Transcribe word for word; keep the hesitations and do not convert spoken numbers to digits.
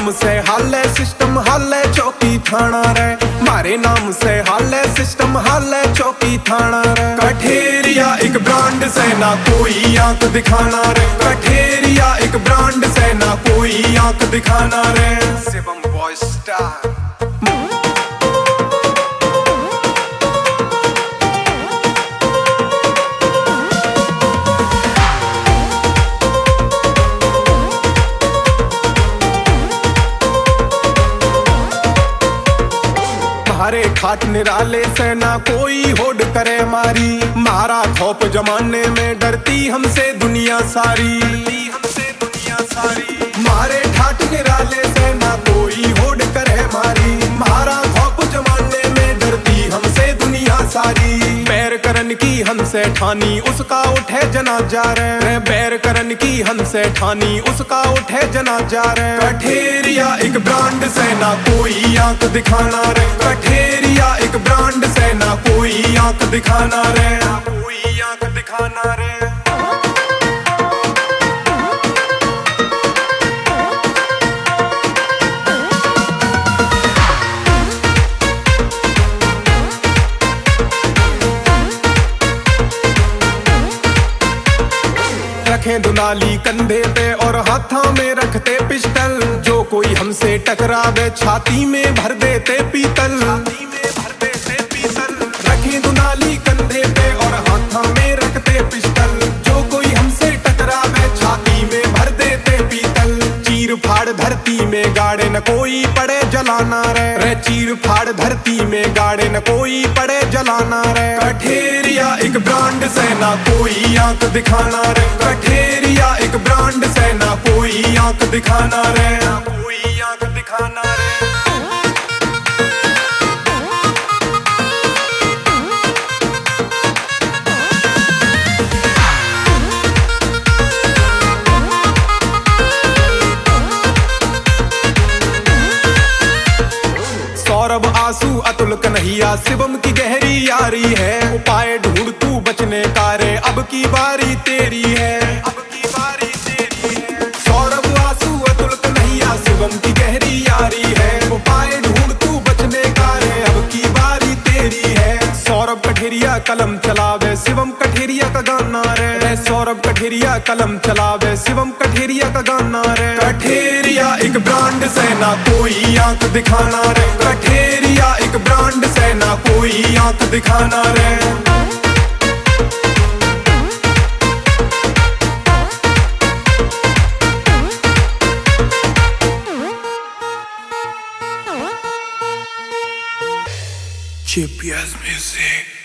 नाम से हाले सिस्टम हाले चौकी थाना रे, मारे नाम से हाले सिस्टम हाले चौकी थाना रे। कठेरिया एक ब्रांड से ना कोई आंख दिखाना रे, कठेरिया एक ब्रांड से ना कोई आंख दिखाना रे। Shivam boy star. हरे ठाट निराले से ना कोई होड़ करे मारी, मारा खौफ जमाने में डरती हमसे दुनिया सारी, हमसे दुनिया सारी। मारे ठाट निराले से ना कोई होड़ करे मारी, मारा खौफ जमाने में डरती हमसे दुनिया सारी। बैर करन की हमसे ठानी उसका उठे जनाजा रे, बैर करन की हमसे ठानी उसका उठे जनाजा रे। कठेरिया एक ब्रांड से ना कोई आंख दिखाना रे, कठेरिया एक ब्रांड से ना कोई आंख दिखाना रे, कोई आंख दिखाना रे। रखें दुनाली कंधे पे और हाथों में रखते पिस्टल, जो कोई हमसे टकरावे छाती में भर देते पीतल, छाती में भर देते पीतल। रखें दुनाली कंधे पे और हाथों में रखते पिस्टल, जो कोई हमसे टकरावे छाती में भर देते पीतल। चीर फाड़ धरती में गाड़े न कोई पड़े जलाना रे, रे चीर फाड़ धरती में गाड़े न कोई पड़े जलाना रे। कठेरिया एक ब्रांड से ना कोई आंख दिखाना रे, कठेरिया एक ब्रांड से ना कोई आंख दिखाना रे, कोई आंख दिखाना रे। सौरभ आंसू अतुल कन्हैया शिवम की गहरी यारी है, उपाय ढूंढ तू बचने का रे अब की बारी तेरी है, अब की बारी तेरी है। सौरभ आंसू अतुल कन्हैया शिवम की गहरी यारी है, उपाय ढूंढ तू बचने का रे अब की बारी तेरी है। सौरभ कठेरिया कलम चलावे शिवम कठेरिया का गाना रे, सौरभ कठेरिया कलम चलावे शिवम कठेरिया का गाना रे। कठेरिया एक ब्रांड से ना कोई आंख दिखाना रे, कठेरिया एक ब्रांड से ना कोई आंख दिखाना रे। G P S Music.